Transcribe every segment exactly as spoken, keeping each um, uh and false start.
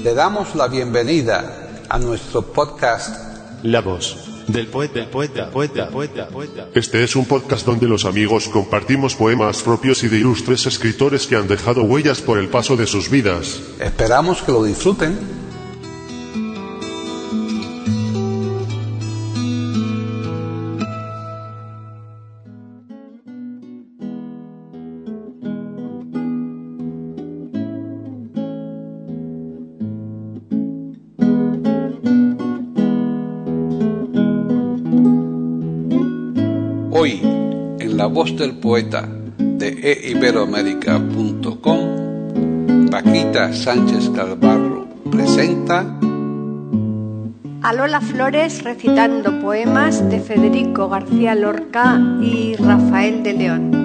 Le damos la bienvenida a nuestro podcast La voz del poeta, del poeta, poeta, poeta, poeta. Este es un podcast donde los amigos compartimos poemas propios y de ilustres escritores que han dejado huellas por el paso de sus vidas. Esperamos que lo disfruten. Hoy, en La Voz del Poeta de e iberoamérica punto com, Paquita Sánchez Galvarro presenta a Lola Flores recitando poemas de Federico García Lorca y Rafael de León.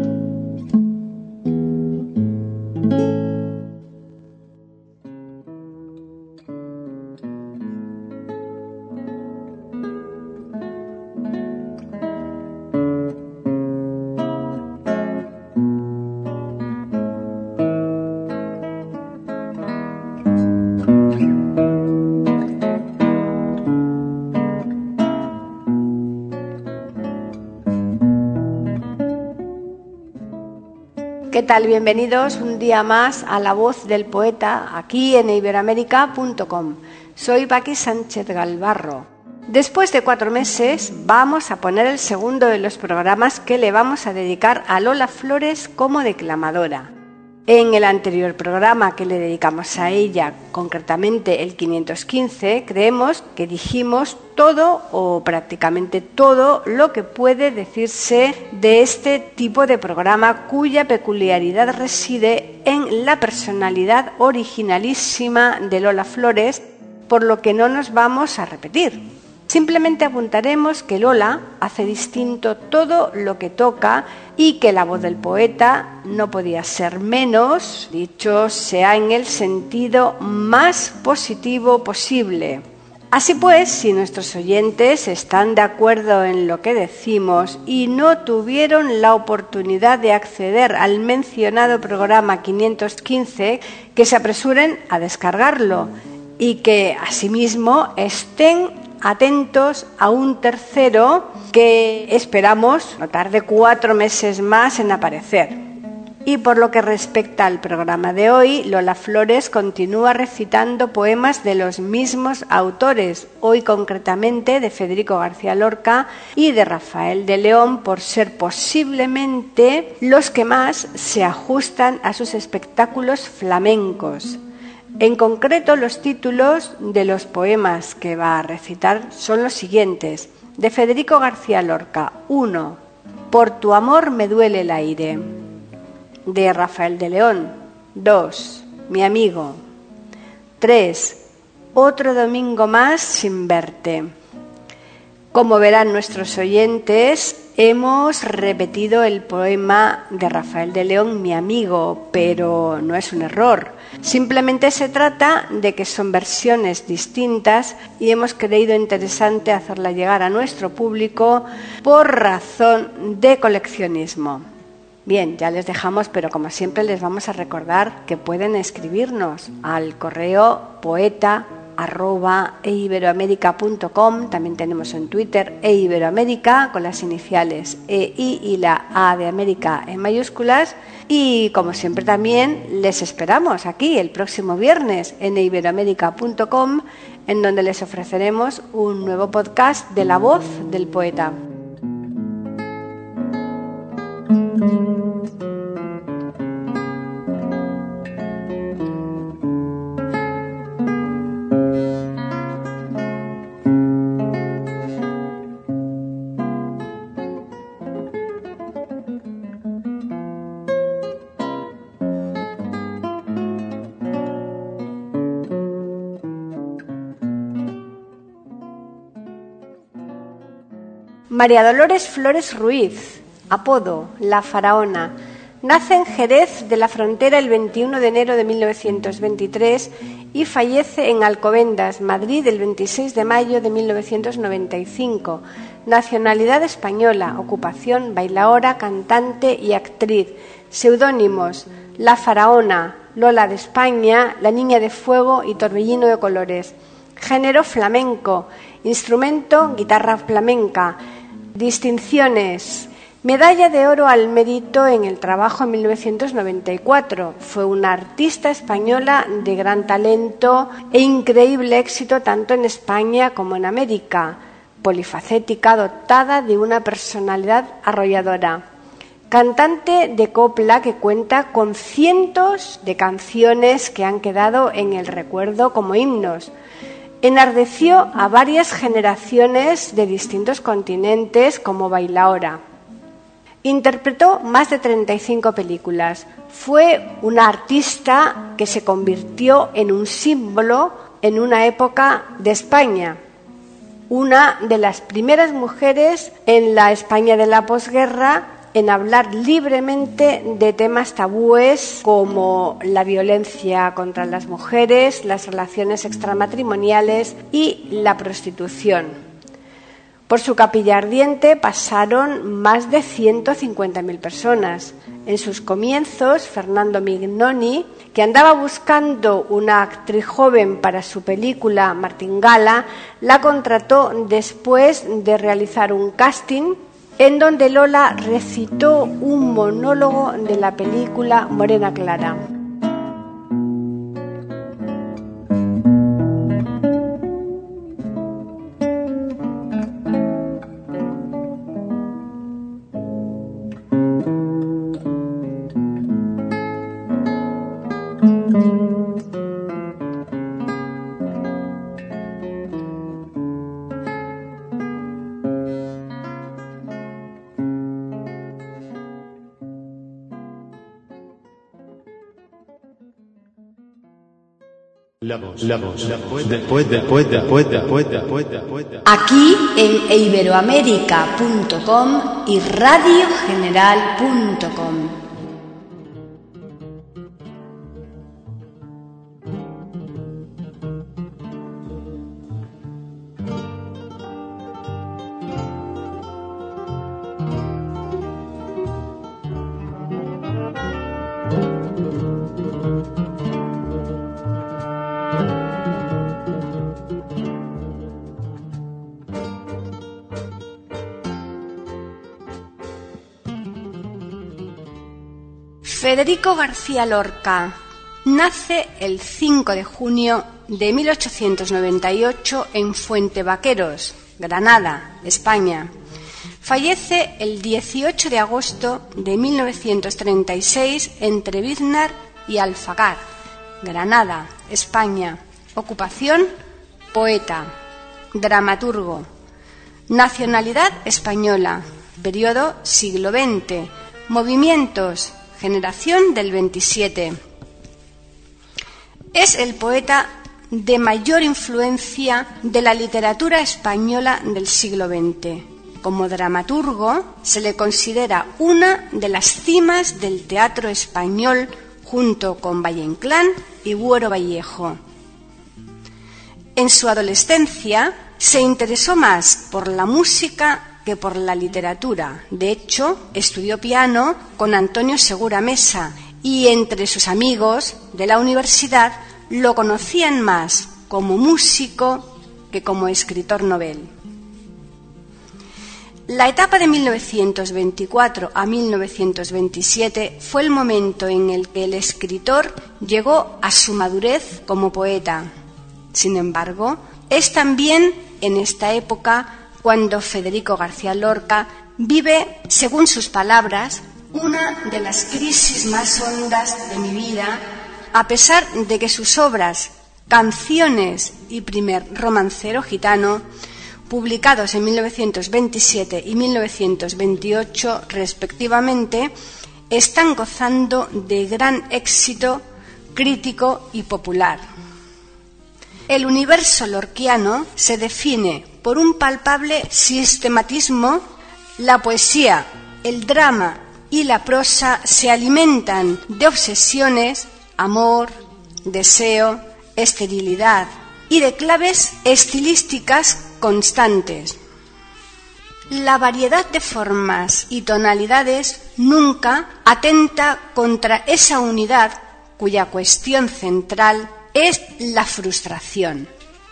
¿Qué tal? Bienvenidos un día más a La Voz del Poeta, aquí en e iberoamérica punto com. Soy Paqui Sánchez Galvarro. Después de cuatro meses vamos a poner el segundo de los programas que le vamos a dedicar a Lola Flores como declamadora. En el anterior programa que le dedicamos a ella, concretamente el quinientos quince, creemos que dijimos todo o prácticamente todo lo que puede decirse de este tipo de programa cuya peculiaridad reside en la personalidad originalísima de Lola Flores, por lo que no nos vamos a repetir. Simplemente apuntaremos que Lola hace distinto todo lo que toca y que la voz del poeta no podía ser menos, dicho sea en el sentido más positivo posible. Así pues, si nuestros oyentes están de acuerdo en lo que decimos y no tuvieron la oportunidad de acceder al mencionado programa quinientos quince, que se apresuren a descargarlo y que asimismo estén atentos a un tercero que esperamos no tarde cuatro meses más en aparecer. Y por lo que respecta al programa de hoy, Lola Flores continúa recitando poemas de los mismos autores, hoy concretamente de Federico García Lorca y de Rafael de León, por ser posiblemente los que más se ajustan a sus espectáculos flamencos. En concreto, los títulos de los poemas que va a recitar son los siguientes. De Federico García Lorca, uno. Por tu amor me duele el aire. De Rafael de León, dos. Mi amigo. tres. Otro domingo más sin verte. Como verán nuestros oyentes, hemos repetido el poema de Rafael de León, Mi amigo, pero no es un error. Simplemente se trata de que son versiones distintas y hemos creído interesante hacerla llegar a nuestro público por razón de coleccionismo. Bien, ya les dejamos, pero como siempre les vamos a recordar que pueden escribirnos al correo poeta arroba e iberoamérica punto com. También tenemos en Twitter e iberoamérica con las iniciales E I y la A de América en mayúsculas. Y como siempre también les esperamos aquí el próximo viernes en e iberoamérica punto com, en donde les ofreceremos un nuevo podcast de La Voz del Poeta. María Dolores Flores Ruiz, apodo La Faraona, nace en Jerez de la Frontera el veintiuno de enero de mil novecientos veintitrés y fallece en Alcobendas, Madrid, el veintiséis de mayo de mil novecientos noventa y cinco. Nacionalidad española, ocupación bailaora, cantante y actriz. Seudónimos: La Faraona, Lola de España, La Niña de Fuego y Torbellino de Colores. Género flamenco, instrumento guitarra flamenca. Distinciones: medalla de oro al mérito en el trabajo en mil novecientos noventa y cuatro. Fue una artista española de gran talento e increíble éxito tanto en España como en América. Polifacética, dotada de una personalidad arrolladora. Cantante de copla que cuenta con cientos de canciones que han quedado en el recuerdo como himnos. Enardeció a varias generaciones de distintos continentes como bailaora. Interpretó más de treinta y cinco películas. Fue una artista que se convirtió en un símbolo en una época de España. Una de las primeras mujeres en la España de la posguerra en hablar libremente de temas tabúes como la violencia contra las mujeres, las relaciones extramatrimoniales y la prostitución. Por su capilla ardiente pasaron más de ciento cincuenta mil personas. En sus comienzos, Fernando Mignoni, que andaba buscando una actriz joven para su película Martingala, la contrató después de realizar un casting en donde Lola recitó un monólogo de la película Morena Clara. La voz, la voz, la voz del poeta, poeta, poeta, poeta, poeta, poeta. Aquí en iberoamérica punto com y radio general punto com. Federico García Lorca nace el cinco de junio de mil ochocientos noventa y ocho en Fuentevaqueros, Granada, España. Fallece el dieciocho de agosto de mil novecientos treinta y seis en Trebiznar y Alfagar, Granada, España. Ocupación: poeta, dramaturgo. Nacionalidad española. Periodo siglo veinte. Movimientos: generación del veintisiete. Es el poeta de mayor influencia de la literatura española del siglo veinte. Como dramaturgo, se le considera una de las cimas del teatro español junto con Valle Inclán y Buero Vallejo. En su adolescencia se interesó más por la música que por la literatura. De hecho, estudió piano con Antonio Segura Mesa y entre sus amigos de la universidad lo conocían más como músico que como escritor novel. La etapa de mil novecientos veinticuatro a mil novecientos veintisiete fue el momento en el que el escritor llegó a su madurez como poeta. Sin embargo, es también en esta época cuando Federico García Lorca vive, según sus palabras, una de las crisis más hondas de mi vida, a pesar de que sus obras Canciones y Primer romancero gitano, publicados en mil novecientos veintisiete y mil novecientos veintiocho respectivamente, están gozando de gran éxito crítico y popular. El universo lorquiano se define por un palpable sistematismo. La poesía, el drama y la prosa se alimentan de obsesiones, amor, deseo, esterilidad y de claves estilísticas constantes. La variedad de formas y tonalidades nunca atenta contra esa unidad cuya cuestión central es la frustración.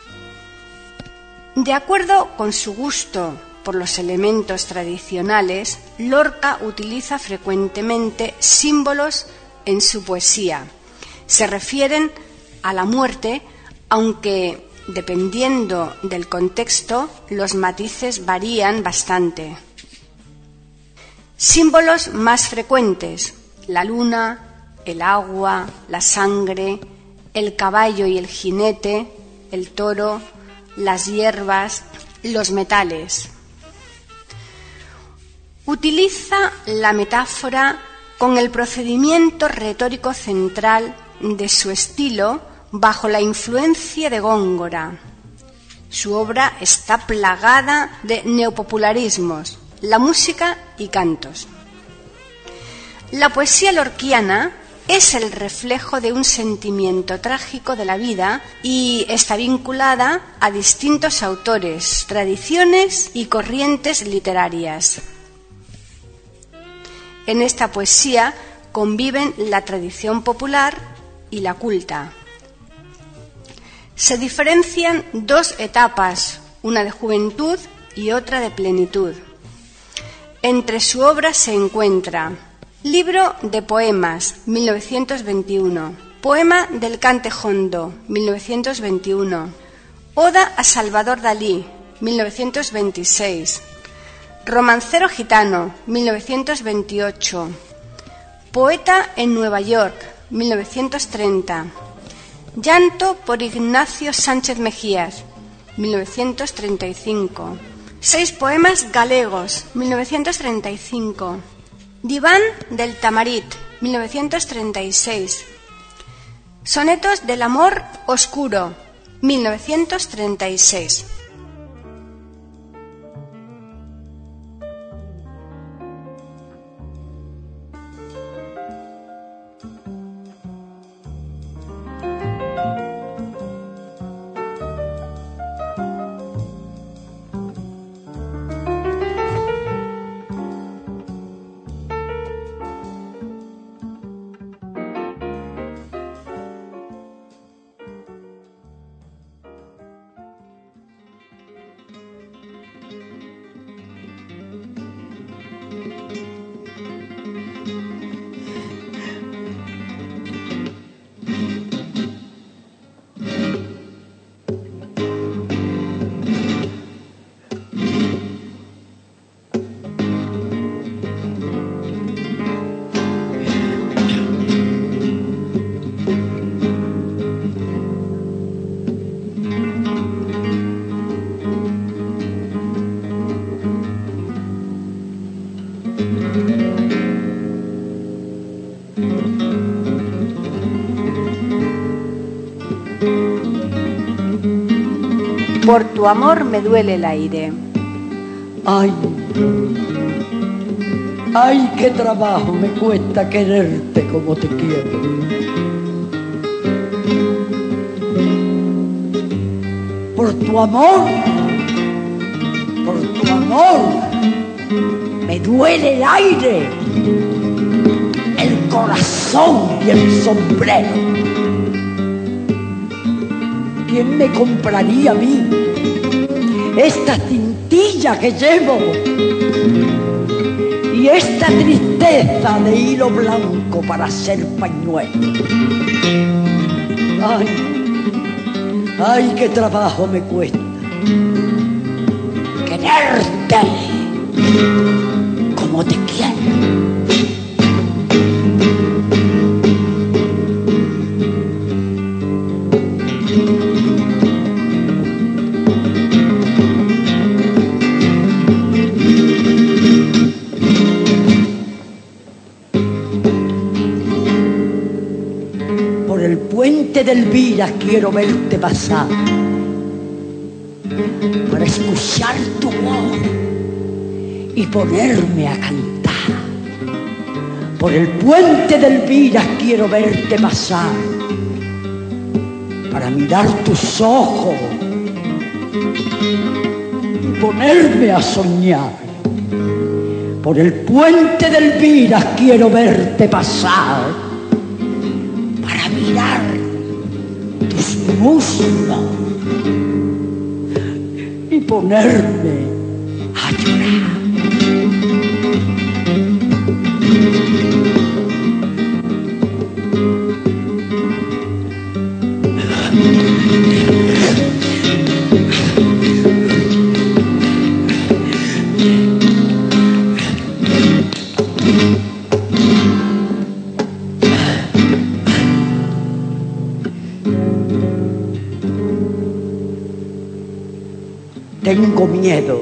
De acuerdo con su gusto por los elementos tradicionales, Lorca utiliza frecuentemente símbolos en su poesía. Se refieren a la muerte, aunque dependiendo del contexto, los matices varían bastante. Símbolos más frecuentes: la luna, el agua, la sangre, el caballo y el jinete, el toro, las hierbas, los metales. Utiliza la metáfora con el procedimiento retórico central de su estilo bajo la influencia de Góngora. Su obra está plagada de neopopularismos, la música y cantos. La poesía lorquiana es el reflejo de un sentimiento trágico de la vida y está vinculada a distintos autores, tradiciones y corrientes literarias. En esta poesía conviven la tradición popular y la culta. Se diferencian dos etapas, una de juventud y otra de plenitud. Entre su obra se encuentra Libro de poemas, mil novecientos veintiuno, Poema del Cante Jondo, mil novecientos veintiuno, Oda a Salvador Dalí, mil novecientos veintiséis, Romancero gitano, mil novecientos veintiocho, Poeta en Nueva York, mil novecientos treinta, Llanto por Ignacio Sánchez Mejías, mil novecientos treinta y cinco, Seis poemas galegos, mil novecientos treinta y cinco, Diván del Tamarit, mil novecientos treinta y seis, Sonetos del amor oscuro, mil novecientos treinta y seis. Por tu amor me duele el aire. Ay, ay, qué trabajo me cuesta quererte como te quiero. Por tu amor, por tu amor, me duele el aire, el corazón y el sombrero. ¿Quién me compraría a mí esta cintilla que llevo y esta tristeza de hilo blanco para hacer pañuelo? Ay, ay, qué trabajo me cuesta quererte como te quiero. De Elvira quiero verte pasar para escuchar tu voz y ponerme a cantar. Por el puente de Elvira quiero verte pasar para mirar tus ojos y ponerme a soñar. Por el puente de Elvira quiero verte pasar para mirar tus muslos y ponerme a llorar. Tengo miedo.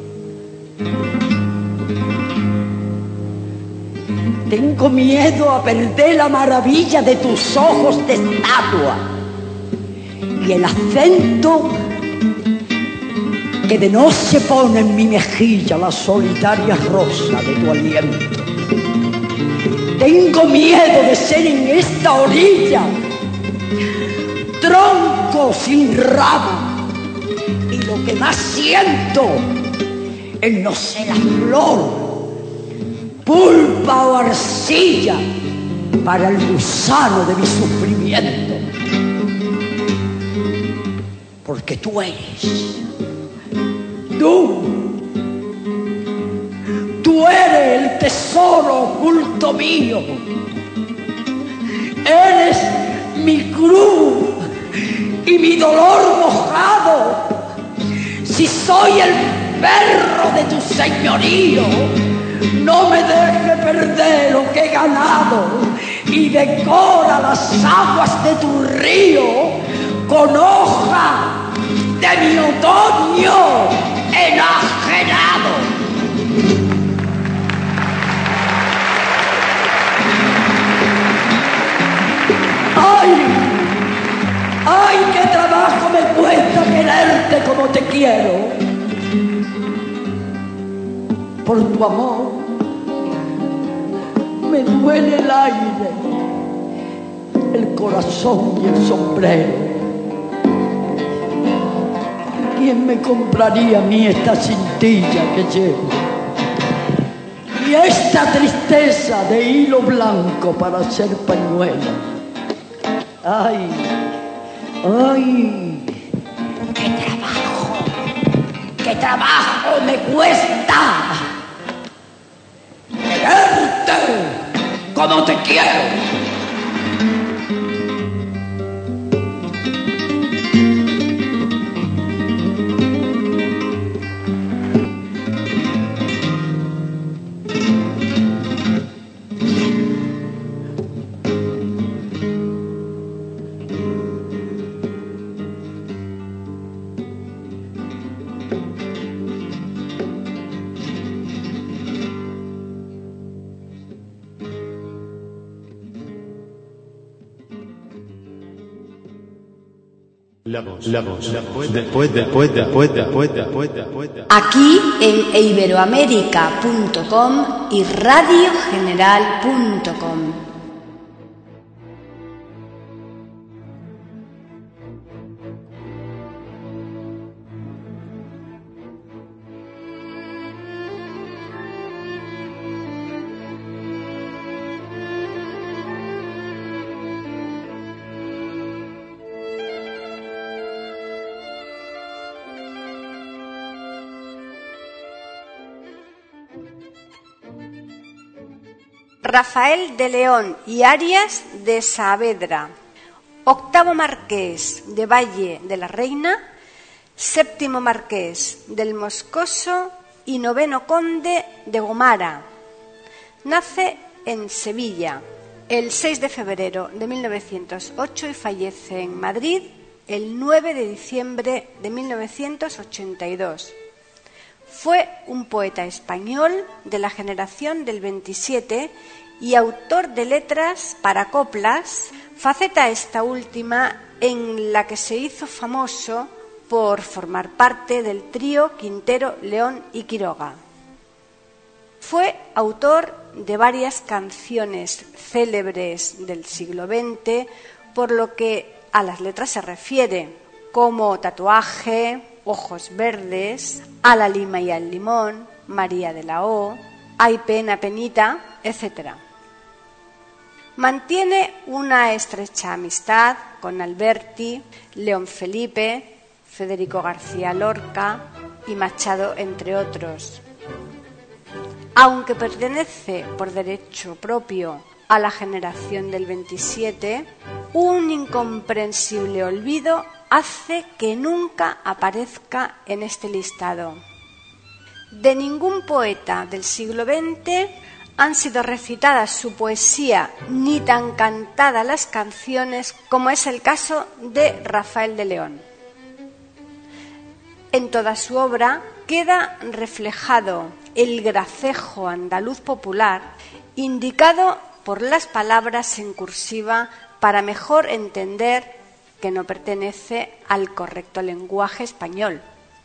Tengo miedo a perder la maravilla de tus ojos de estatua y el acento que de noche pone en mi mejilla la solitaria rosa de tu aliento. Tengo miedo de ser en esta orilla tronco sin rama. Y lo que más siento es no ser la flor, pulpa o arcilla para el gusano de mi sufrimiento. Porque tú eres, tú, tú eres el tesoro oculto mío. Eres mi cruz y mi dolor mojado. Si soy el perro de tu señorío, no me deje perder lo que he ganado y decora las aguas de tu río con hoja de mi otoño enajenado. ¡Ay! ¡Ay, qué trabajo me cuesta quererte como te quiero! Por tu amor me duele el aire, el corazón y el sombrero. ¿Quién me compraría a mí esta cintilla que llevo? Y esta tristeza de hilo blanco para hacer pañuelo. ¡Ay! ¡Ay! ¡Qué trabajo! ¡Qué trabajo me cuesta quererte como te quiero! La voz, la voz, después, después, después, después, después, después, después. Aquí en iberoamérica punto com y radio general punto com. Rafael de León y Arias de Saavedra, octavo marqués de Valle de la Reina, séptimo marqués del Moscoso y noveno conde de Gomara. Nace en Sevilla el seis de febrero de mil novecientos ocho y fallece en Madrid el nueve de diciembre de mil novecientos ochenta y dos. Fue un poeta español de la generación del veintisiete y autor de letras para coplas, faceta esta última en la que se hizo famoso por formar parte del trío Quintero, León y Quiroga. Fue autor de varias canciones célebres del siglo veinte, por lo que a las letras se refiere, como Tatuaje, Ojos Verdes, A la lima y al limón, María de la O, Ay pena, penita, etcétera. Mantiene una estrecha amistad con Alberti, León Felipe, Federico García Lorca y Machado, entre otros. Aunque pertenece por derecho propio a la generación del veintisiete, un incomprensible olvido hace que nunca aparezca en este listado. De ningún poeta del siglo veinte han sido recitadas su poesía ni tan cantadas las canciones como es el caso de Rafael de León. En toda su obra queda reflejado el gracejo andaluz popular, indicado por las palabras en cursiva para mejor entender que no pertenece al correcto lenguaje español.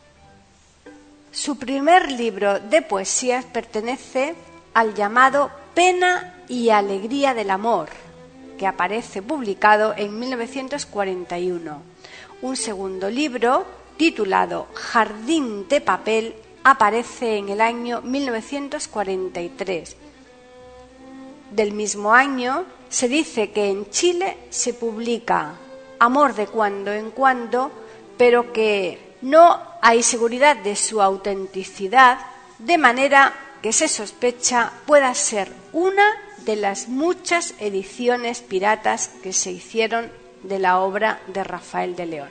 Su primer libro de poesías pertenece al llamado Pena y Alegría del Amor, que aparece publicado en mil novecientos cuarenta y uno. Un segundo libro, titulado Jardín de Papel, aparece en el año mil novecientos cuarenta y tres. Del mismo año se dice que en Chile se publica Amor de cuando en cuando, pero que no hay seguridad de su autenticidad, de manera que se sospecha pueda ser una de las muchas ediciones piratas que se hicieron de la obra de Rafael de León.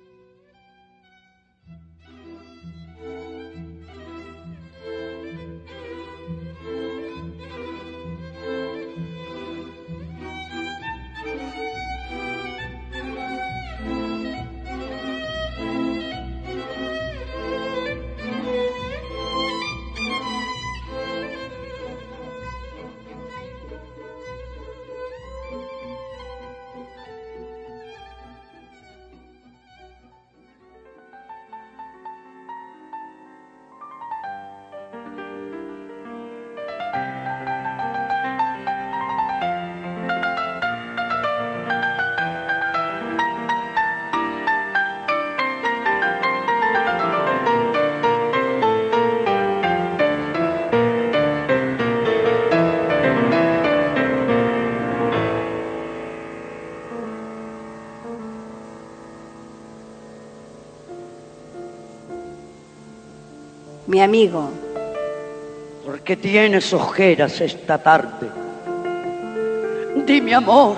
Mi amigo. ¿Por qué tienes ojeras esta tarde? Dime, amor,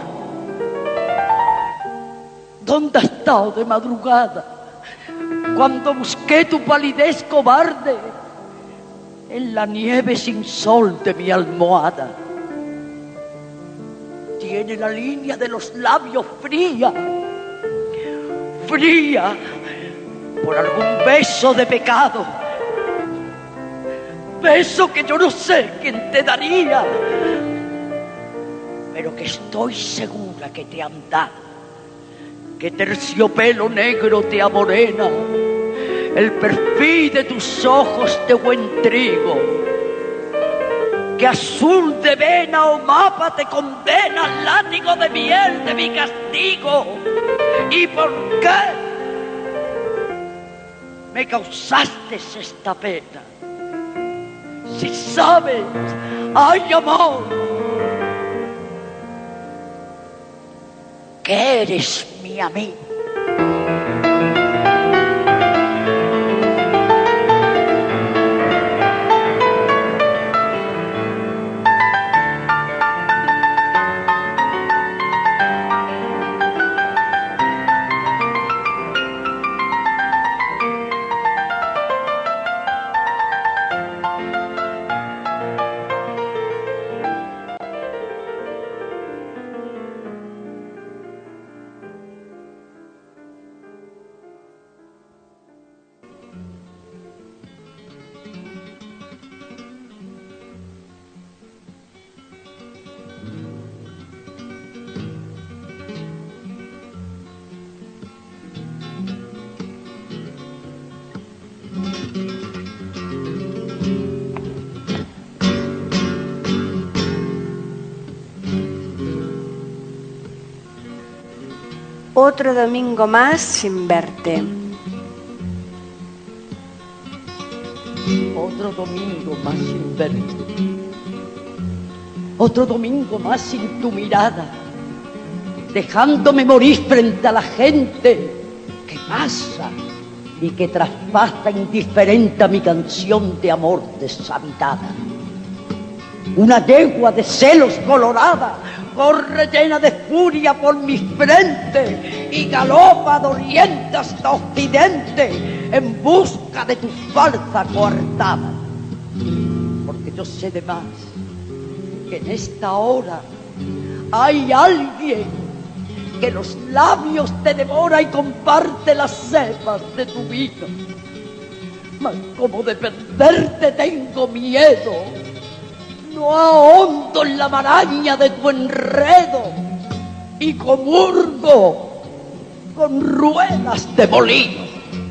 ¿dónde has estado de madrugada cuando busqué tu palidez cobarde en la nieve sin sol de mi almohada? Tiene la línea de los labios fría, fría por algún beso de pecado, beso que yo no sé quién te daría, pero que estoy segura que te han dado, que terciopelo negro te amorena, el perfil de tus ojos de buen trigo, que azul de vena o mapa te condena al látigo de miel de mi castigo. ¿Y por qué me causaste esta pena? Si sabes, ay amor, que eres mi amigo. Otro domingo más sin verte. Otro domingo más sin verte. Otro domingo más sin tu mirada, dejándome morir frente a la gente que pasa y que traspasa indiferente a mi canción de amor deshabitada. Una yegua de celos colorada corre llena de furia por mi frente y galopa de oriente hasta occidente en busca de tu falsa coartada. Porque yo sé de más, que en esta hora hay alguien que los labios te devora y comparte las cepas de tu vino. Mas como de perderte tengo miedo, no ahondo en la maraña de tu enredo y comulgo con ruedas de molino.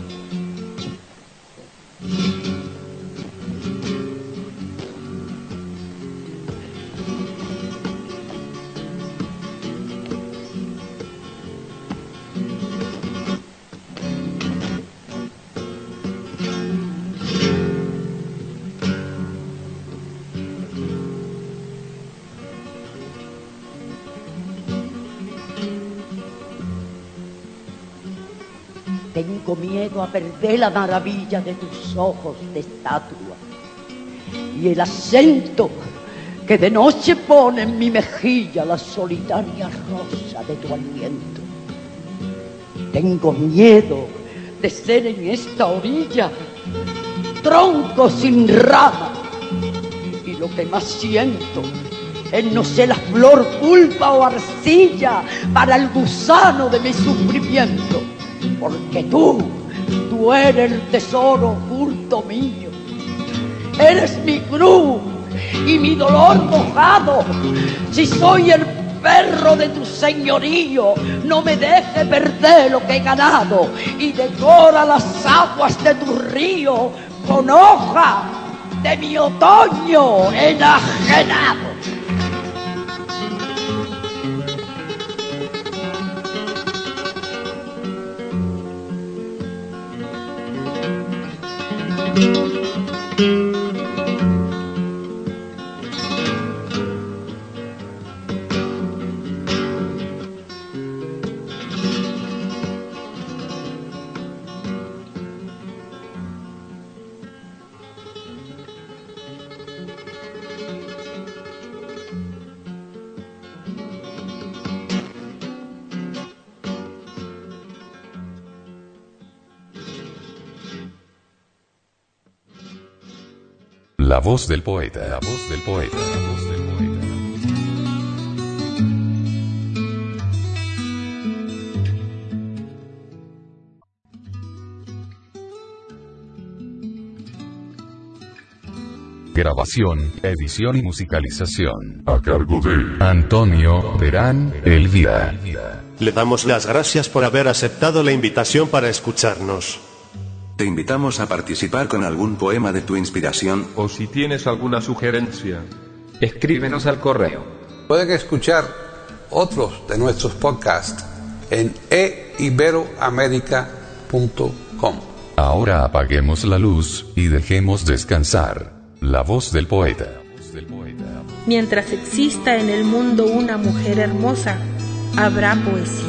Tengo miedo a perder la maravilla de tus ojos de estatua y el acento que de noche pone en mi mejilla la solitaria rosa de tu aliento. Tengo miedo de ser en esta orilla tronco sin rama, y lo que más siento es no ser la flor, pulpa o arcilla para el gusano de mi sufrimiento. Porque tú, tú eres el tesoro oculto mío. Eres mi cruz y mi dolor mojado. Si soy el perro de tu señorío, no me deje perder lo que he ganado y decora las aguas de tu río con hoja de mi otoño enajenado. La voz del poeta, la voz del poeta, la voz del poeta. Grabación, edición y musicalización a cargo de Antonio Terán Elvira. Le damos las gracias por haber aceptado la invitación para escucharnos. Te invitamos a participar con algún poema de tu inspiración. O si tienes alguna sugerencia, escríbenos al correo. Pueden escuchar otros de nuestros podcasts en e iberoamerica punto com. Ahora apaguemos la luz y dejemos descansar la voz del poeta. Mientras exista en el mundo una mujer hermosa, habrá poesía.